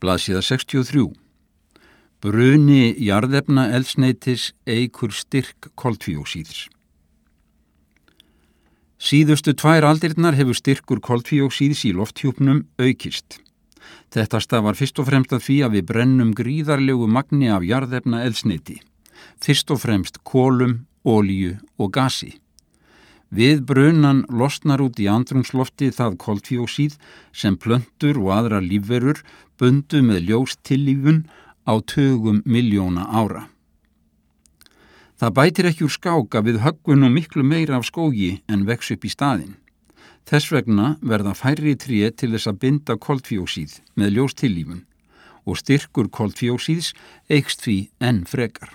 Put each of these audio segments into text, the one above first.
Blaðsíða 63. Bruni jarðefnaeldsneytis eykur styrk koltvíoxíðs. Síðustu 2 aldirnar hefur styrkur koltvíoxíðs í lofthjúpnum aukist. Þetta stafar fyrst og fremst að því að við brennum gríðarlegu magni af jarðefnaeldsneyti, fyrst og fremst kolum, olíu og gasi. Við brunan losnar út í andrúmslofti það koltvíoxíð sem plöntur og aðrar lífverur bundu með ljóstillífun á tugum milljóna ára. Það bætir ekki úr skák að við höggvum miklu meira af skógi en vex upp í staðinn. Þess vegna verða færri tré til þess að binda koltvíoxíð með ljóstillífun og styrkur koltvíoxíðs eykst því enn frekar.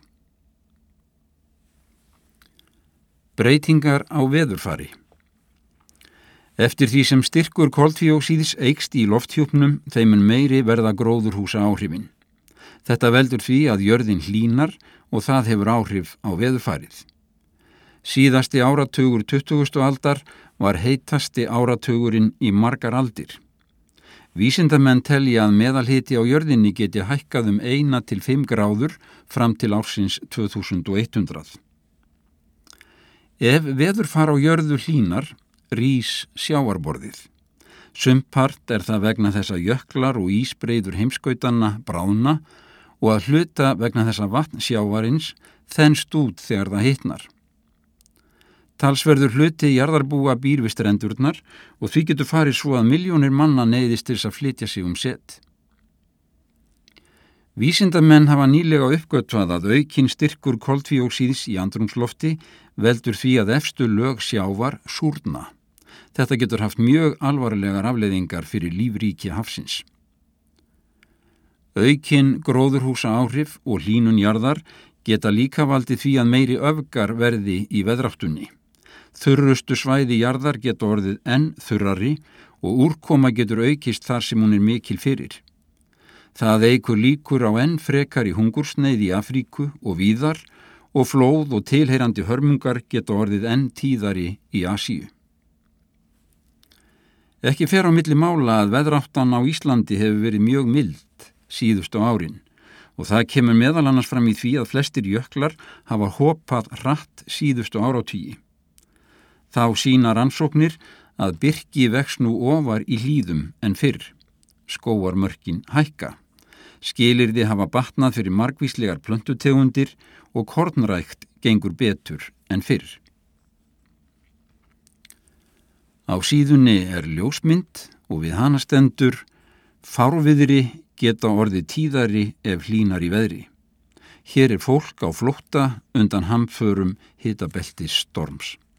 Breytingar á veðurfari. Eftir því sem styrkur koltvíoxíðs eykst í lofthjúpnum, þeim mun meiri verða gróðurhúsa áhrifin. Þetta veldur því að jörðin hlýnar og það hefur áhrif á veðurfarið. Síðasti áratugur 20. aldar var heitasti áratugurinn í margar aldir. Vísindamenn telja að meðalhiti á jörðinni geti hækkað 1 til 5 gráður fram til ársins 2100. Ef veðurfar á jörðu hlýnar, rís sjávarborðið. Sumpart það vegna þess að jöklar og ísbreiður heimskautanna bráðna og að hluta vegna þess að vatn sjávarins þenst út þegar það hitnar. Talsverður hluti jarðarbúa býr við strendurnar og því getur farið svo að milljónir manna neyðist til þess að flytja sig set. Vísindamenn hafa nýlega uppgötvað að aukinn styrkur koltvíoxíðs í andrúmslofti veldur því að efstu lög sjávar súrna. Þetta getur haft mjög alvarlegar afleiðingar fyrir lífríki hafsins. Aukinn gróðurhúsa áhrif og hlýnun jarðar geta líka valdið því að meiri öfgar verði í veðráttunni. Þurrustu svæði jarðar geta orðið enn þurrari og úrkoma getur aukist þar sem hún mikil fyrir. Það eykur líkur á enn frekari hungursneyð í Afríku og víðar og flóð og tilheyrandi hörmungar geta orðið enn tíðari í Asíu. Ekki fer á milli mála að veðráttan á Íslandi hefur verið mjög mild síðustu árin og það kemur meðal annars fram í því að flestir jöklar hafa hopað hratt síðustu áratugi. Þá sýna rannsóknir að birki vex nú ofar í hlíðum en fyrr. Skógarmörkin hækka. Skilyrði hafa batnað fyrir margvíslegar plöntutegundir og kornrækt gengur betur en fyrr. Á síðunni ljósmynd og við hana stendur: fárviðri geta orðið tíðari ef hlýnar í veðri. Hér fólk á flótta undan hamförum hitabeltis storms.